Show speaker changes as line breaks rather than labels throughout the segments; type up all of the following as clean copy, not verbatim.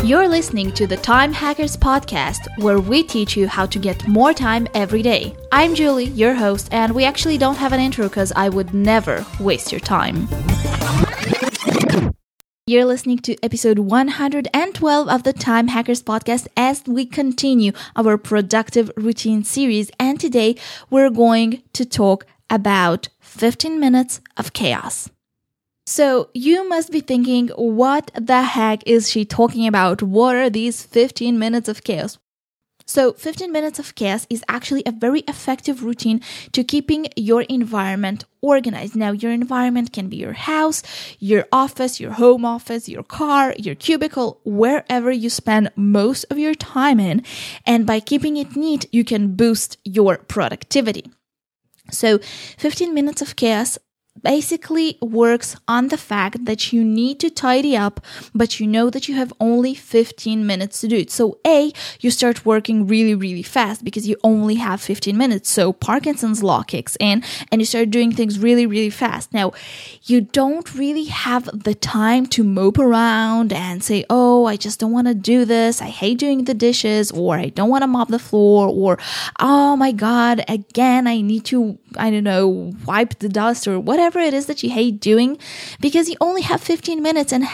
You're listening to the Time Hackers Podcast, where we teach you how to get more time every day. I'm Julie, your host, and we actually don't have an intro because I would never waste your time. You're listening to episode 112 of the Time Hackers Podcast as we continue our productive routine series, and today we're going to talk about 15 minutes of chaos. So you must be thinking, what the heck is she talking about? What are these 15 minutes of chaos? So 15 minutes of chaos is actually a very effective routine to keeping your environment organized. Now, your environment can be your house, your office, your home office, your car, your cubicle, wherever you spend most of your time in. And by keeping it neat, you can boost your productivity. So 15 minutes of chaos basically works on the fact that you need to tidy up, but you know that you have only 15 minutes to do it. So you start working really, really fast because you only have 15 minutes. So Parkinson's law kicks in and you start doing things really, really fast. Now, you don't really have the time to mope around and say, oh, I just don't want to do this. I hate doing the dishes, or I don't want to mop the floor, or, oh my God, again, I need to, wipe the dust, or whatever it is that you hate doing, because you only have 15 minutes. And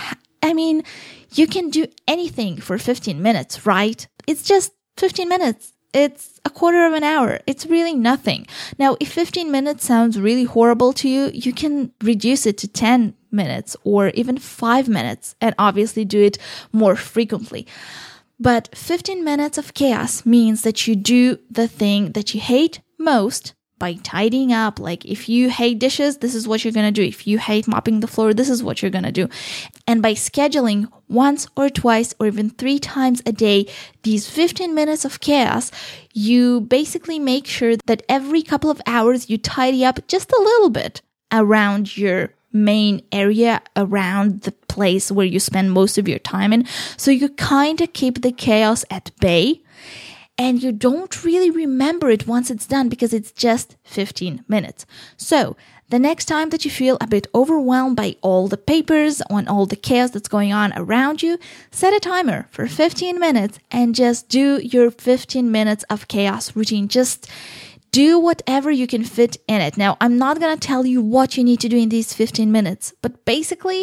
you can do anything for 15 minutes, right? It's just 15 minutes. It's a quarter of an hour. It's really nothing. Now, if 15 minutes sounds really horrible to you, you can reduce it to 10 minutes or even 5 minutes, and obviously do it more frequently. But 15 minutes of chaos means that you do the thing that you hate most by tidying up. Like, if you hate dishes, this is what you're going to do. If you hate mopping the floor, this is what you're going to do. And by scheduling once or twice or even 3 times a day these 15 minutes of chaos, you basically make sure that every couple of hours you tidy up just a little bit around your main area, around the place where you spend most of your time in. So you kind of keep the chaos at bay. And you don't really remember it once it's done because it's just 15 minutes. So the next time that you feel a bit overwhelmed by all the papers and all the chaos that's going on around you, set a timer for 15 minutes and just do your 15 minutes of chaos routine. Just do whatever you can fit in it. Now, I'm not going to tell you what you need to do in these 15 minutes, but basically,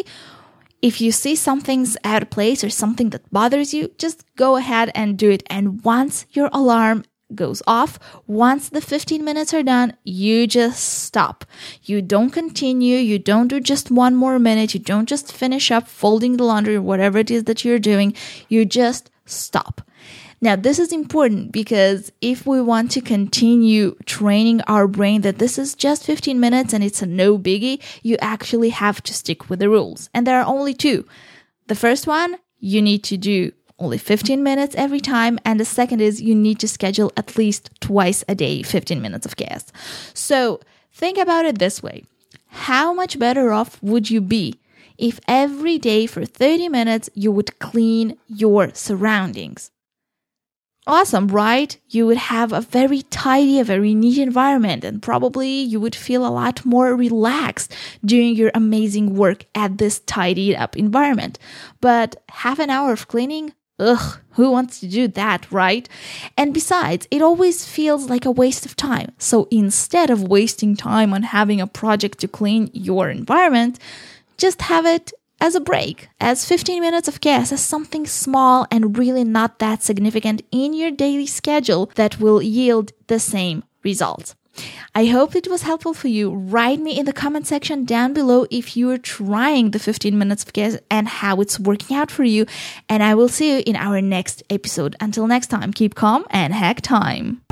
if you see something's out of place or something that bothers you, just go ahead and do it. And once your alarm goes off, once the 15 minutes are done, you just stop. You don't continue. You don't do just one more minute. You don't just finish up folding the laundry or whatever it is that you're doing. You just stop. Now, this is important because if we want to continue training our brain that this is just 15 minutes and it's a no biggie, you actually have to stick with the rules. And there are only 2. The first one, you need to do only 15 minutes every time. And the second is you need to schedule at least twice a day, 15 minutes of chaos. So think about it this way. How much better off would you be if every day for 30 minutes you would clean your surroundings? Awesome, right? You would have a very tidy, a very neat environment, and probably you would feel a lot more relaxed doing your amazing work at this tidied up environment. But half an hour of cleaning? Ugh, who wants to do that, right? And besides, it always feels like a waste of time. So instead of wasting time on having a project to clean your environment, just have it as a break, as 15 minutes of chaos, as something small and really not that significant in your daily schedule that will yield the same results. I hope it was helpful for you. Write me in the comment section down below if you are trying the 15 minutes of chaos and how it's working out for you. And I will see you in our next episode. Until next time, keep calm and hack time.